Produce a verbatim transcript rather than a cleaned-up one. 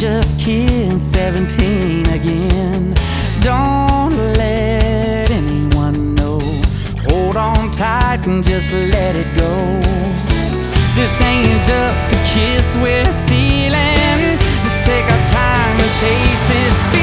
just kids seventeen again. Don't let anyone know. Hold on tight and just let it go. This ain't just a kiss we're stealing. Let's take our time and chase this feeling.